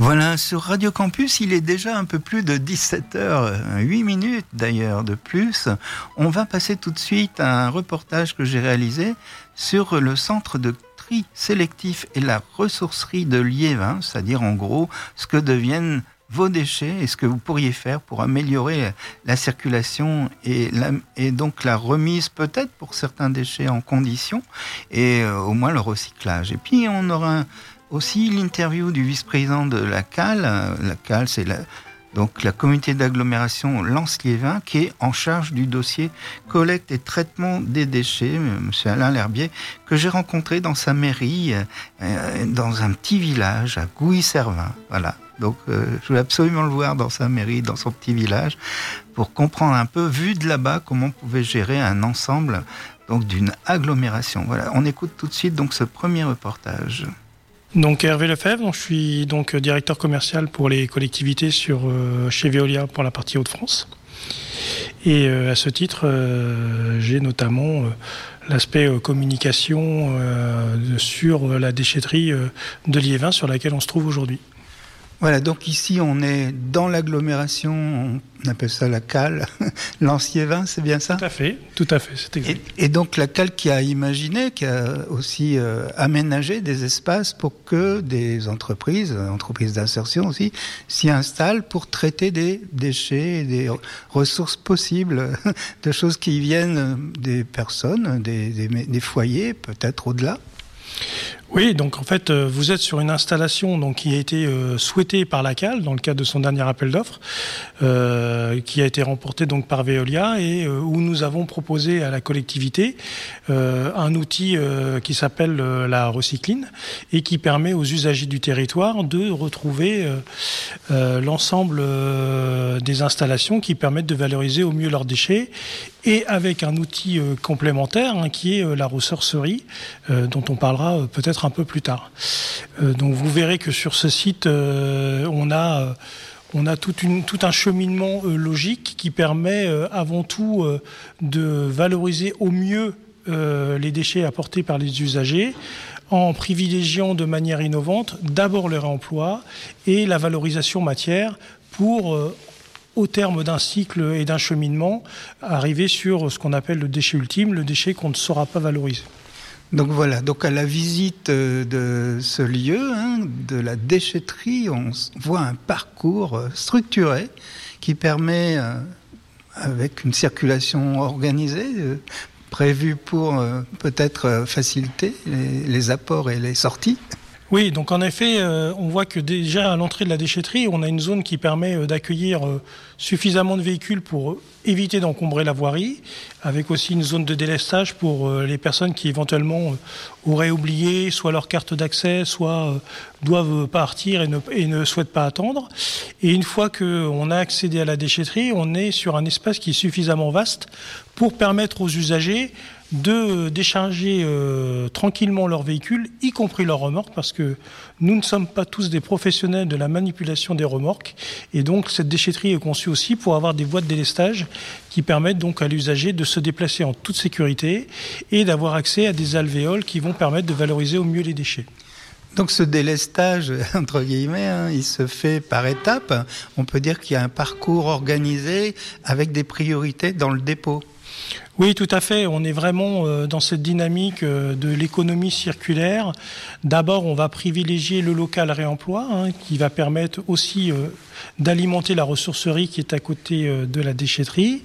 Voilà, sur Radio Campus, il est déjà un peu plus de 17h, 8 minutes d'ailleurs de plus. On va passer tout de suite à un reportage que j'ai réalisé sur le centre de tri sélectif et la ressourcerie de Liévin, c'est-à-dire en gros ce que deviennent vos déchets et ce que vous pourriez faire pour améliorer la circulation et donc la remise peut-être pour certains déchets en condition et au moins le recyclage. Et puis on aura aussi l'interview du vice-président de la CAL. La CAL, c'est donc la communauté d'agglomération Lens-Liévin qui est en charge du dossier collecte et traitement des déchets, M. Alain L'Herbier, que j'ai rencontré dans sa mairie, dans un petit village à Gouy-Servin. Voilà. Donc je voulais absolument le voir dans sa mairie, dans son petit village, pour comprendre un peu, vu de là-bas, comment on pouvait gérer un ensemble donc, d'une agglomération. Voilà. On écoute tout de suite donc, ce premier reportage. Donc Hervé Lefebvre, je suis donc directeur commercial pour les collectivités chez Veolia pour la partie Hauts-de-France. Et à ce titre, j'ai notamment l'aspect communication sur la déchetterie de Liévin sur laquelle on se trouve aujourd'hui. Voilà, donc ici on est dans l'agglomération, on appelle ça la CAL, Lens-Liévin, c'est bien ça ? Tout à fait, c'est exact. Et donc la CAL qui a imaginé, qui a aussi aménagé des espaces pour que des entreprises d'insertion aussi, s'y installent pour traiter des déchets et des ressources possibles, de choses qui viennent des personnes, des foyers, peut-être au-delà. Oui, donc en fait, vous êtes sur une installation donc, qui a été souhaitée par la CAL dans le cadre de son dernier appel d'offres, qui a été remporté donc par Veolia et où nous avons proposé à la collectivité un outil qui s'appelle la Recycline et qui permet aux usagers du territoire de retrouver l'ensemble des installations qui permettent de valoriser au mieux leurs déchets et avec un outil complémentaire qui est la ressourcerie dont on parlera peut-être un peu plus tard. Donc vous verrez que sur ce site, on a tout un cheminement logique qui permet avant tout de valoriser au mieux les déchets apportés par les usagers en privilégiant de manière innovante d'abord le réemploi et la valorisation matière pour au terme d'un cycle et d'un cheminement, arriver sur ce qu'on appelle le déchet ultime, le déchet qu'on ne saura pas valoriser. Donc voilà, donc à la visite de ce lieu, de la déchetterie, on voit un parcours structuré qui permet, avec une circulation organisée, prévue pour peut-être faciliter les apports et les sorties. Oui, donc en effet, on voit que déjà à l'entrée de la déchetterie, on a une zone qui permet d'accueillir suffisamment de véhicules pour éviter d'encombrer la voirie, avec aussi une zone de délestage pour les personnes qui éventuellement auraient oublié soit leur carte d'accès, soit doivent partir et ne souhaitent pas attendre. Et une fois qu'on a accédé à la déchetterie, on est sur un espace qui est suffisamment vaste pour permettre aux usagers de décharger tranquillement leurs véhicules, y compris leurs remorques, parce que nous ne sommes pas tous des professionnels de la manipulation des remorques. Et donc, cette déchetterie est conçue aussi pour avoir des voies de délestage qui permettent donc à l'usager de se déplacer en toute sécurité et d'avoir accès à des alvéoles qui vont permettre de valoriser au mieux les déchets. Donc ce délestage, entre guillemets, il se fait par étapes. On peut dire qu'il y a un parcours organisé avec des priorités dans le dépôt. Oui, tout à fait. On est vraiment dans cette dynamique de l'économie circulaire. D'abord, on va privilégier le local réemploi, qui va permettre aussi d'alimenter la ressourcerie qui est à côté de la déchetterie.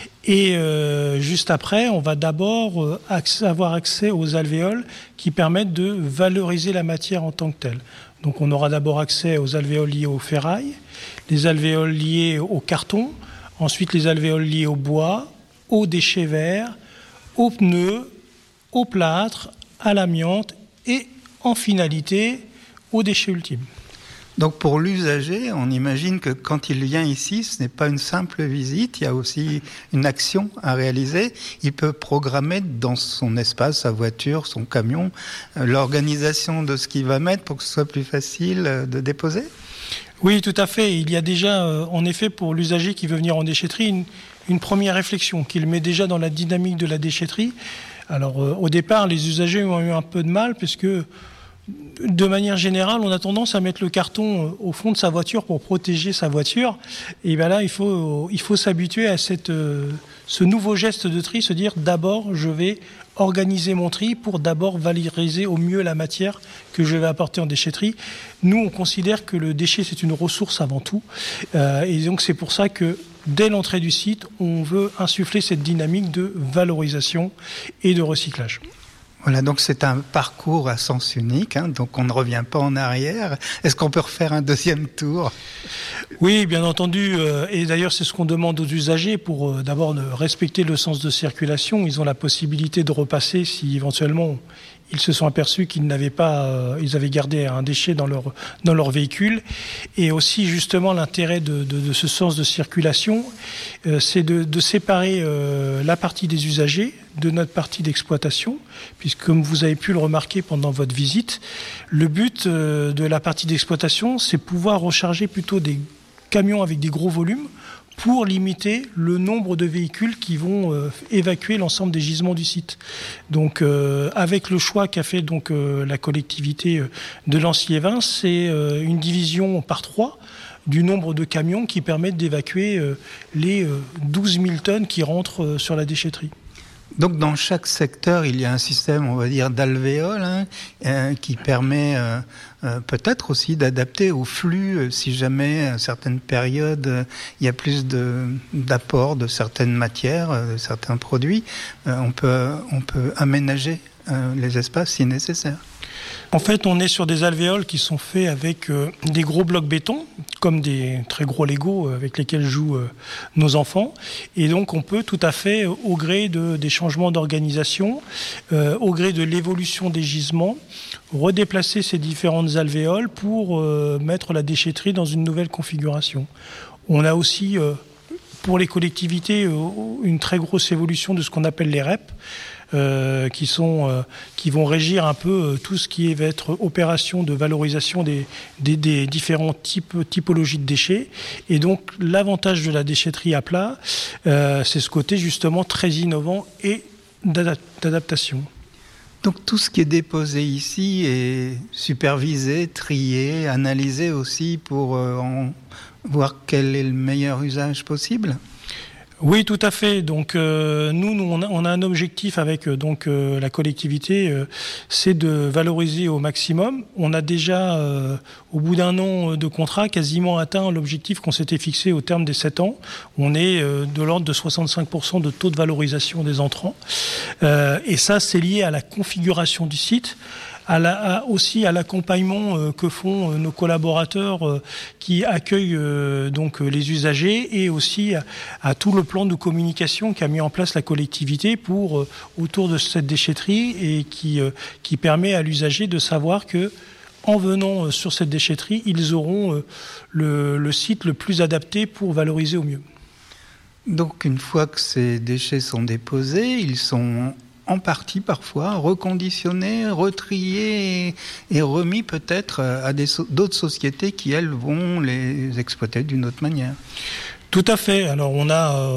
Et juste après, on va d'abord avoir accès aux alvéoles qui permettent de valoriser la matière en tant que telle. Donc on aura d'abord accès aux alvéoles liées au ferraille, les alvéoles liées au carton, ensuite les alvéoles liées au bois, aux déchets verts, aux pneus, au plâtre, à l'amiante et en finalité aux déchets ultimes. Donc pour l'usager, on imagine que quand il vient ici, ce n'est pas une simple visite, il y a aussi une action à réaliser. Il peut programmer dans son espace, sa voiture, son camion, l'organisation de ce qu'il va mettre pour que ce soit plus facile de déposer. Oui, tout à fait. Il y a déjà, en effet, pour l'usager qui veut venir en déchetterie, une première réflexion qu'il met déjà dans la dynamique de la déchetterie. Alors, au départ, les usagers ont eu un peu de mal puisque de manière générale, on a tendance à mettre le carton au fond de sa voiture pour protéger sa voiture. Et bien là, il faut s'habituer à ce nouveau geste de tri, se dire d'abord, je vais organiser mon tri pour d'abord valoriser au mieux la matière que je vais apporter en déchetterie. Nous, on considère que le déchet, c'est une ressource avant tout. Et donc, c'est pour ça que dès l'entrée du site, on veut insuffler cette dynamique de valorisation et de recyclage. Voilà, donc c'est un parcours à sens unique, hein, donc on ne revient pas en arrière. Est-ce qu'on peut refaire un deuxième tour ? Oui, bien entendu, et d'ailleurs c'est ce qu'on demande aux usagers pour d'abord respecter le sens de circulation. Ils ont la possibilité de repasser si éventuellement ils se sont aperçus qu'ils n'avaient pas, ils avaient gardé un déchet dans leur véhicule. Et aussi justement l'intérêt de ce sens de circulation, c'est de séparer la partie des usagers de notre partie d'exploitation, puisque comme vous avez pu le remarquer pendant votre visite, le but de la partie d'exploitation, c'est pouvoir recharger plutôt des camions avec des gros volumes pour limiter le nombre de véhicules qui vont évacuer l'ensemble des gisements du site. Donc, avec le choix qu'a fait donc la collectivité de Lancy-et-Vins, c'est une division par 3 du nombre de camions qui permettent d'évacuer les 12 000 tonnes qui rentrent sur la déchetterie. Donc dans chaque secteur, il y a un système, on va dire, d'alvéoles qui permet peut-être aussi d'adapter au flux si jamais à certaines périodes il y a plus d'apport de certaines matières, de certains produits. On peut aménager les espaces si nécessaire. En fait, on est sur des alvéoles qui sont faits avec des gros blocs béton, comme des très gros Lego avec lesquels jouent nos enfants. Et donc, on peut tout à fait, au gré des changements d'organisation, au gré de l'évolution des gisements, redéplacer ces différentes alvéoles pour mettre la déchetterie dans une nouvelle configuration. On a aussi, pour les collectivités, une très grosse évolution de ce qu'on appelle les REP, qui vont régir un peu tout ce qui va être opération de valorisation des différents typologies de déchets. Et donc l'avantage de la déchetterie à plat, c'est ce côté justement très innovant et d'adaptation. Donc tout ce qui est déposé ici est supervisé, trié, analysé aussi pour voir quel est le meilleur usage possible ? Oui, tout à fait. Donc nous on a un objectif avec la collectivité, c'est de valoriser au maximum. On a déjà, au bout d'un an de contrat, quasiment atteint l'objectif qu'on s'était fixé au terme des 7 ans. On est de l'ordre de 65% de taux de valorisation des entrants. Et ça, c'est lié à la configuration du site, aussi à l'accompagnement que font nos collaborateurs qui accueillent les usagers, et aussi à tout le plan de communication qu'a mis en place la collectivité autour de cette déchetterie, et qui permet à l'usager de savoir que en venant sur cette déchetterie, ils auront le site le plus adapté pour valoriser au mieux. Donc une fois que ces déchets sont déposés, ils sont en partie parfois reconditionnés, retriés et remis peut-être à d'autres sociétés qui, elles, vont les exploiter d'une autre manière. Tout à fait. Alors on a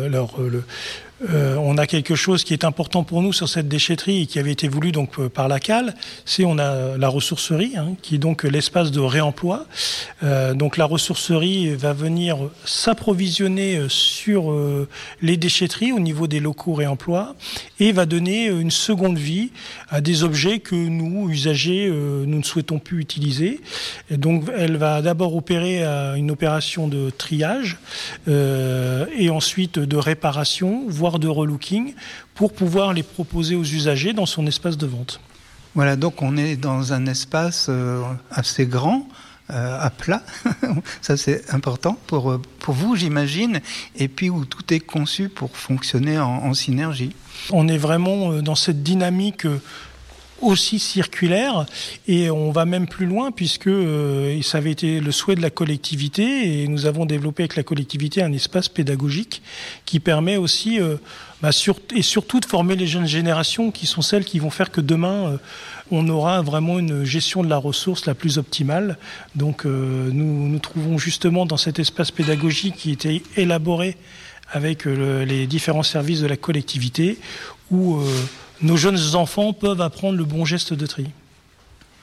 on a quelque chose qui est important pour nous sur cette déchetterie et qui avait été voulu donc par la CAL, c'est on a la ressourcerie, qui est donc l'espace de réemploi. Donc la ressourcerie va venir s'approvisionner sur les déchetteries au niveau des locaux réemploi, et va donner une seconde vie à des objets que nous, usagers, nous ne souhaitons plus utiliser. Et donc elle va d'abord opérer une opération de triage et ensuite de réparation, voire de relooking, pour pouvoir les proposer aux usagers dans son espace de vente. Voilà, donc on est dans un espace assez grand, à plat, ça c'est important pour vous, j'imagine, et puis où tout est conçu pour fonctionner en synergie. On est vraiment dans cette dynamique aussi circulaire, et on va même plus loin, puisque ça avait été le souhait de la collectivité, et nous avons développé avec la collectivité un espace pédagogique qui permet aussi et surtout de former les jeunes générations, qui sont celles qui vont faire que demain on aura vraiment une gestion de la ressource la plus optimale. Donc nous trouvons justement dans cet espace pédagogique qui était élaboré avec les différents services de la collectivité, où nos jeunes enfants peuvent apprendre le bon geste de tri.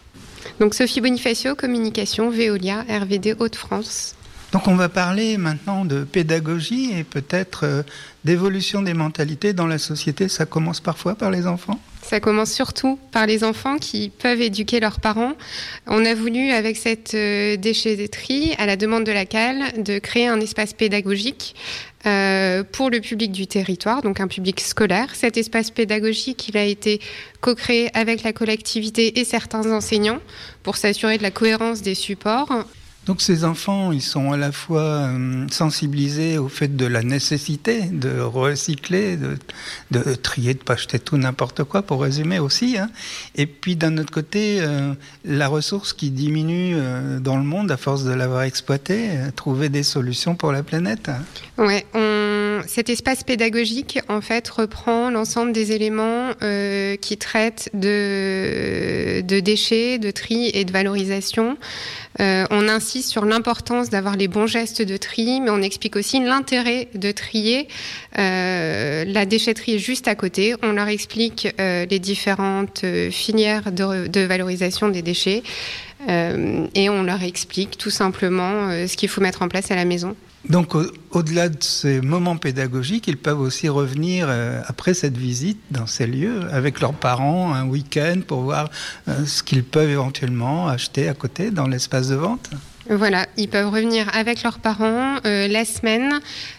Donc Sophie Bonifacio, communication, Veolia, RVD Hauts-de-France. Donc on va parler maintenant de pédagogie et peut-être d'évolution des mentalités dans la société. Ça commence parfois par les enfants ? Ça commence surtout par les enfants qui peuvent éduquer leurs parents. On a voulu, avec cette déchetterie, à la demande de la CAL, de créer un espace pédagogique pour le public du territoire, donc un public scolaire. Cet espace pédagogique, il a été co-créé avec la collectivité et certains enseignants pour s'assurer de la cohérence des supports. Donc ces enfants, ils sont à la fois sensibilisés au fait de la nécessité de recycler, de trier, de ne pas acheter tout n'importe quoi, pour résumer aussi. Et puis d'un autre côté, la ressource qui diminue dans le monde à force de l'avoir exploitée, trouver des solutions pour la planète. Ouais, cet espace pédagogique, en fait, reprend l'ensemble des éléments qui traitent de déchets, de tri et de valorisation. On insiste sur l'importance d'avoir les bons gestes de tri, mais on explique aussi l'intérêt de trier. La déchetterie est juste à côté. On leur explique les différentes filières de valorisation des déchets et on leur explique tout simplement ce qu'il faut mettre en place à la maison. Donc, au-delà de ces moments pédagogiques, ils peuvent aussi revenir après cette visite dans ces lieux avec leurs parents un week-end pour voir ce qu'ils peuvent éventuellement acheter à côté dans l'espace de vente. Voilà, ils peuvent revenir avec leurs parents la semaine,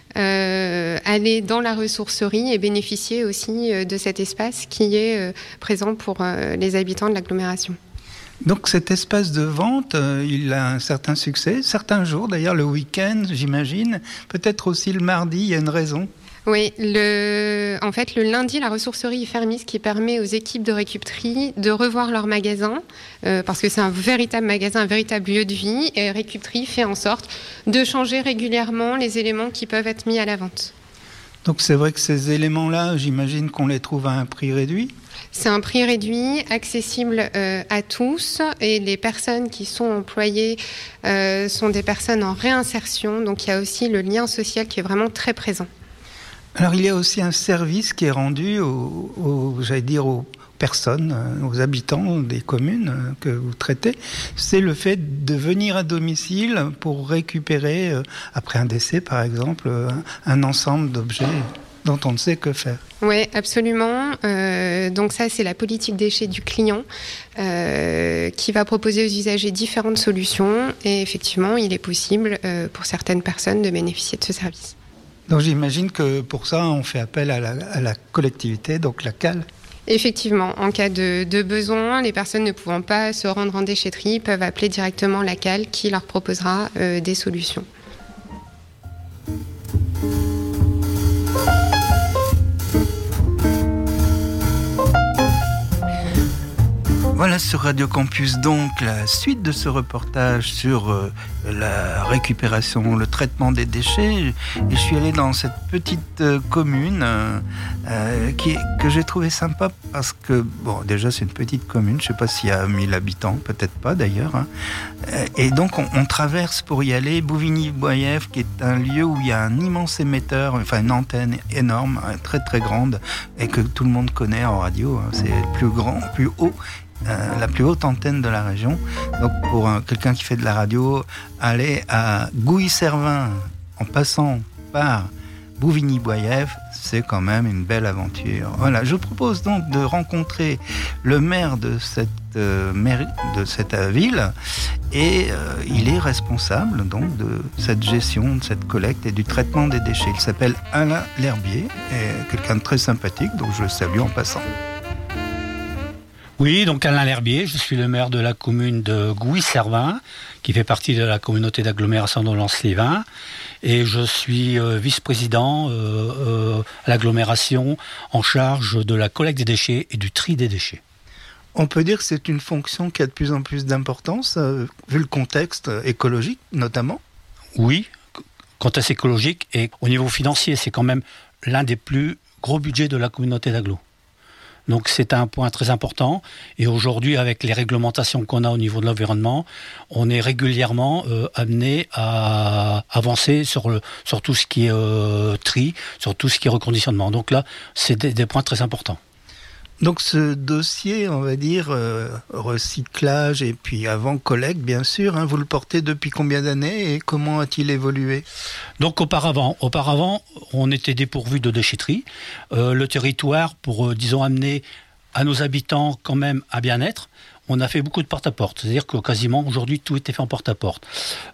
aller dans la ressourcerie et bénéficier aussi de cet espace qui est présent pour les habitants de l'agglomération. Donc cet espace de vente, il a un certain succès, certains jours d'ailleurs, le week-end j'imagine, peut-être aussi le mardi, il y a une raison. Oui, en fait le lundi la ressourcerie est fermée, ce qui permet aux équipes de Récup'Tri de revoir leur magasin, parce que c'est un véritable magasin, un véritable lieu de vie, et Récup'Tri fait en sorte de changer régulièrement les éléments qui peuvent être mis à la vente. Donc c'est vrai que ces éléments-là, j'imagine qu'on les trouve à un prix réduit ? C'est un prix réduit, accessible à tous, et les personnes qui sont employées sont des personnes en réinsertion, donc il y a aussi le lien social qui est vraiment très présent. Alors il y a aussi un service qui est rendu aux personnes, aux habitants des communes que vous traitez, c'est le fait de venir à domicile pour récupérer, après un décès par exemple, un ensemble d'objets dont on ne sait que faire. Oui, absolument. Donc ça, c'est la politique déchets du client qui va proposer aux usagers différentes solutions. Et effectivement, il est possible pour certaines personnes de bénéficier de ce service. Donc j'imagine que pour ça, on fait appel à la collectivité, donc la CAL. Effectivement, en cas de besoin, les personnes ne pouvant pas se rendre en déchetterie peuvent appeler directement la CAL qui leur proposera des solutions. Voilà sur Radio Campus donc la suite de ce reportage sur la récupération, le traitement des déchets. Et je suis allé dans cette petite commune que j'ai trouvé sympa parce que, bon, déjà c'est une petite commune, je ne sais pas s'il y a 1000 habitants, peut-être pas d'ailleurs. Et donc on traverse pour y aller Bouvigny-Boyev, qui est un lieu où il y a un immense émetteur, enfin une antenne énorme, très très grande, et que tout le monde connaît en radio. C'est le plus haut. La plus haute antenne de la région. Donc pour quelqu'un qui fait de la radio, aller à Gouy-Servin en passant par Bouvigny-Boyev, c'est quand même une belle aventure. Voilà, je vous propose donc de rencontrer le maire de cette ville et il est responsable donc de cette gestion, de cette collecte et du traitement des déchets. Il s'appelle Alain L'Herbier, et quelqu'un de très sympathique, donc je le salue en passant. Oui, donc Alain L'Herbier, je suis le maire de la commune de Gouy-Servin, qui fait partie de la communauté d'agglomération de Lens-les-Vins, et je suis vice-président à l'agglomération en charge de la collecte des déchets et du tri des déchets. On peut dire que c'est une fonction qui a de plus en plus d'importance, vu le contexte écologique notamment ? Oui, contexte écologique, et au niveau financier, c'est quand même l'un des plus gros budgets de la communauté d'agglo. Donc c'est un point très important, et aujourd'hui avec les réglementations qu'on a au niveau de l'environnement, on est régulièrement amené à avancer sur tout ce qui est tri, sur tout ce qui est reconditionnement. Donc là, c'est des points très importants. Donc ce dossier, on va dire, recyclage et puis avant collecte, bien sûr, vous le portez depuis combien d'années et comment a-t-il évolué ? Donc auparavant, on était dépourvu de déchetterie. Le territoire, pour, disons, amener à nos habitants quand même un bien-être, on a fait beaucoup de porte-à-porte. C'est-à-dire que quasiment aujourd'hui, tout était fait en porte-à-porte.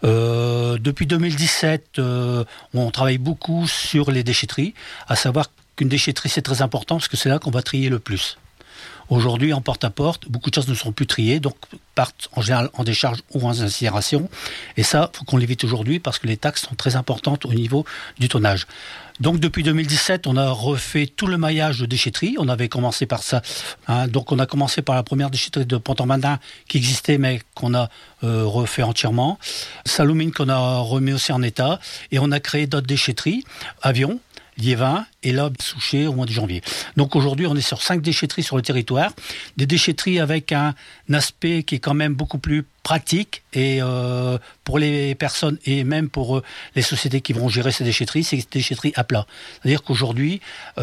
Depuis 2017, on travaille beaucoup sur les déchetteries, à savoir qu'une déchetterie, c'est très important parce que c'est là qu'on va trier le plus. Aujourd'hui, en porte-à-porte, beaucoup de choses ne sont plus triées, donc partent en général en décharge ou en incinération. Et ça, il faut qu'on l'évite aujourd'hui parce que les taxes sont très importantes au niveau du tonnage. Donc depuis 2017, on a refait tout le maillage de déchetterie. On avait commencé par ça. Donc on a commencé par la première déchetterie de Pont-en-Mandin qui existait mais qu'on a refait entièrement. Sallaumines qu'on a remis aussi en état. Et on a créé d'autres déchetteries. Avion, Liévin et là, Souchet au mois de janvier. Donc aujourd'hui, on est sur 5 déchetteries sur le territoire. Des déchetteries avec un aspect qui est quand même beaucoup plus pratique et pour les personnes et même pour les sociétés qui vont gérer ces déchetteries, c'est des déchetteries à plat. C'est-à-dire qu'aujourd'hui,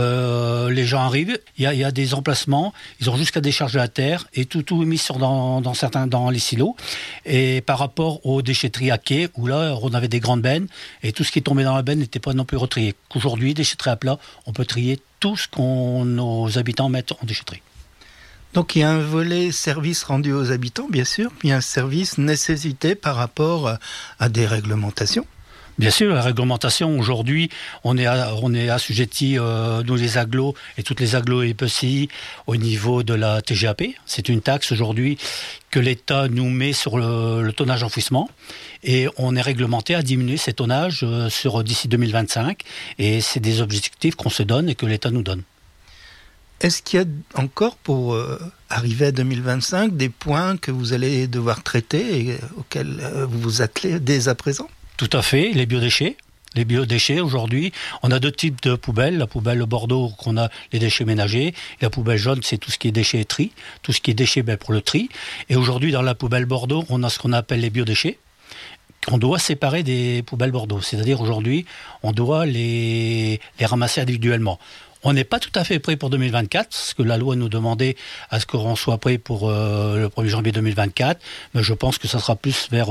les gens arrivent, il y a des emplacements, ils ont jusqu'à décharger à terre et tout est mis dans les silos. Et par rapport aux déchetteries à quai, où là, on avait des grandes bennes et tout ce qui est tombé dans la benne n'était pas non plus retrié. Aujourd'hui, déchetteries à plat, on peut trier tout ce que nos habitants mettent en déchetterie. Donc il y a un volet service rendu aux habitants, bien sûr, puis un service nécessité par rapport à des réglementations. Bien sûr, la réglementation, aujourd'hui, on est assujetti, nous les agglos et toutes les agglos et EPCI, au niveau de la TGAP. C'est une taxe aujourd'hui que l'État nous met sur le tonnage enfouissement. Et on est réglementé à diminuer ces tonnages d'ici 2025. Et c'est des objectifs qu'on se donne et que l'État nous donne. Est-ce qu'il y a encore, pour arriver à 2025, des points que vous allez devoir traiter et auxquels vous vous attelez dès à présent ? Tout à fait, les biodéchets. Les biodéchets, aujourd'hui, on a 2 types de poubelles. La poubelle Bordeaux, qu'on a les déchets ménagers. Et la poubelle jaune, c'est tout ce qui est déchets et tri. Tout ce qui est déchets, pour le tri. Et aujourd'hui, dans la poubelle Bordeaux, on a ce qu'on appelle les biodéchets. On doit séparer des poubelles Bordeaux. C'est-à-dire, aujourd'hui, on doit les ramasser individuellement. On n'est pas tout à fait prêt pour 2024, parce que la loi nous demandait à ce qu'on soit prêt pour le 1er janvier 2024, mais je pense que ça sera plus vers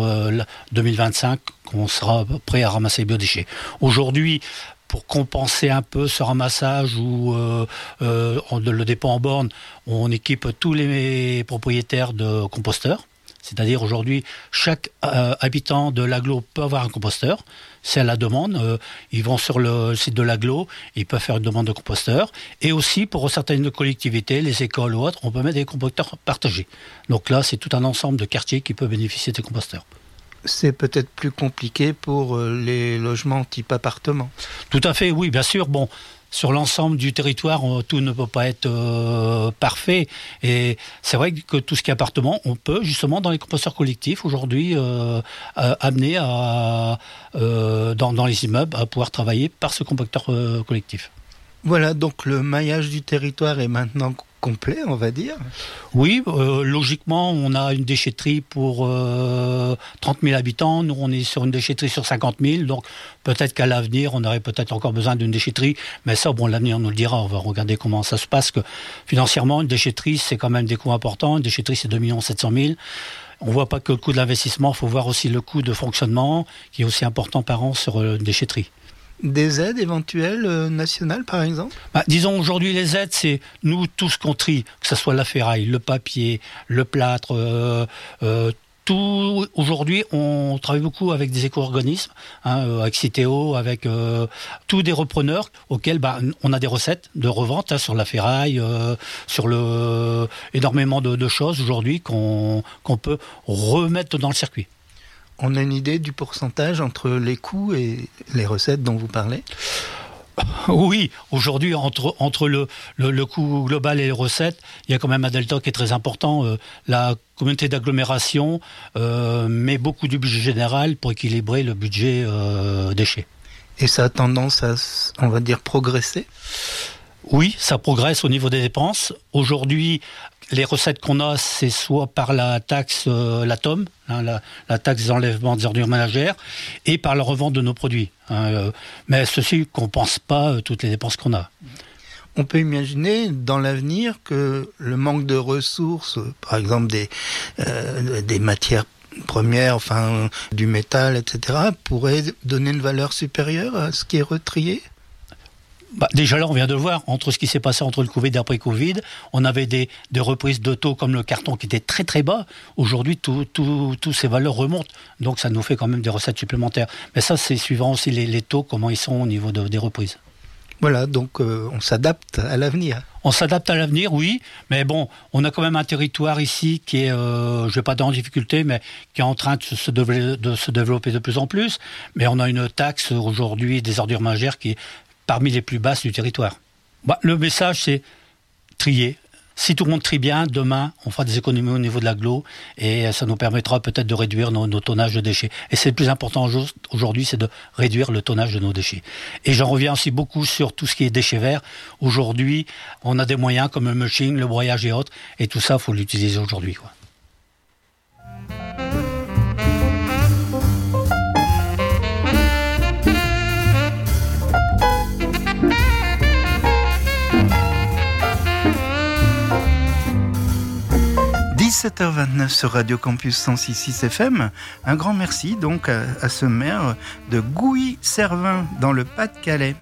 2025 qu'on sera prêt à ramasser les biodéchets. Aujourd'hui, pour compenser un peu ce ramassage ou le dépôt en borne, on équipe tous les propriétaires de composteurs. C'est-à-dire aujourd'hui, chaque habitant de l'agglo peut avoir un composteur. C'est à la demande. Ils vont sur le site de l'agglo, ils peuvent faire une demande de composteur. Et aussi, pour certaines collectivités, les écoles ou autres, on peut mettre des composteurs partagés. Donc là, c'est tout un ensemble de quartiers qui peuvent bénéficier des composteurs. C'est peut-être plus compliqué pour les logements type appartement. Tout à fait, oui, bien sûr. Bon, sur l'ensemble du territoire, tout ne peut pas être parfait. Et c'est vrai que tout ce qui est appartement, on peut justement dans les composteurs collectifs aujourd'hui amener dans les immeubles à pouvoir travailler par ce compacteur collectif. Voilà, donc le maillage du territoire est maintenant complet, on va dire. Oui, logiquement, on a une déchetterie pour 30 000 habitants. Nous, on est sur une déchetterie sur 50 000. Donc, peut-être qu'à l'avenir, on aurait peut-être encore besoin d'une déchetterie. Mais ça, l'avenir nous le dira. On va regarder comment ça se passe. Que financièrement, une déchetterie, c'est quand même des coûts importants. Une déchetterie, c'est 2 700 000. On ne voit pas que le coût de l'investissement. Il faut voir aussi le coût de fonctionnement, qui est aussi important par an sur une déchetterie. Des aides éventuelles nationales, par exemple ? Disons, aujourd'hui, les aides, c'est nous, tout ce qu'on trie, que ce soit la ferraille, le papier, le plâtre, tout. Aujourd'hui, on travaille beaucoup avec des éco-organismes, avec Citeo, avec tous des repreneurs auxquels on a des recettes de revente sur la ferraille, sur énormément de choses aujourd'hui qu'on peut remettre dans le circuit. On a une idée du pourcentage entre les coûts et les recettes dont vous parlez ? Oui, aujourd'hui, entre le coût global et les recettes, il y a quand même un delta qui est très important. La communauté d'agglomération met beaucoup du budget général pour équilibrer le budget déchets. Et ça a tendance à, on va dire, progresser ? Oui, ça progresse au niveau des dépenses. Aujourd'hui, les recettes qu'on a, c'est soit par la taxe, la TOM, la taxe d'enlèvement des ordures ménagères, et par la revente de nos produits. Mais ceci ne compense pas toutes les dépenses qu'on a. On peut imaginer dans l'avenir que le manque de ressources, par exemple des matières premières, enfin du métal, etc., pourrait donner une valeur supérieure à ce qui est retrié ? Déjà là, on vient de le voir, entre ce qui s'est passé entre le Covid et après Covid, on avait des reprises de taux comme le carton qui était très très bas. Aujourd'hui, toutes ces valeurs remontent, donc ça nous fait quand même des recettes supplémentaires. Mais ça, c'est suivant aussi les taux, comment ils sont au niveau des reprises. Voilà, donc on s'adapte à l'avenir. On s'adapte à l'avenir, oui, mais bon, on a quand même un territoire ici qui est, je ne vais pas dire en difficulté, mais qui est en train de se développer de plus en plus. Mais on a une taxe aujourd'hui des ordures ménagères qui est parmi les plus basses du territoire. Le message, c'est trier. Si tout le monde trie bien, demain, on fera des économies au niveau de l'agglo et ça nous permettra peut-être de réduire nos tonnages de déchets. Et c'est le plus important aujourd'hui, c'est de réduire le tonnage de nos déchets. Et j'en reviens aussi beaucoup sur tout ce qui est déchets verts. Aujourd'hui, on a des moyens comme le mulching, le broyage et autres, et tout ça, il faut l'utiliser aujourd'hui, quoi. 17h29 sur Radio Campus 106.6 FM. Un grand merci donc à ce maire de Gouy-Servin dans le Pas-de-Calais.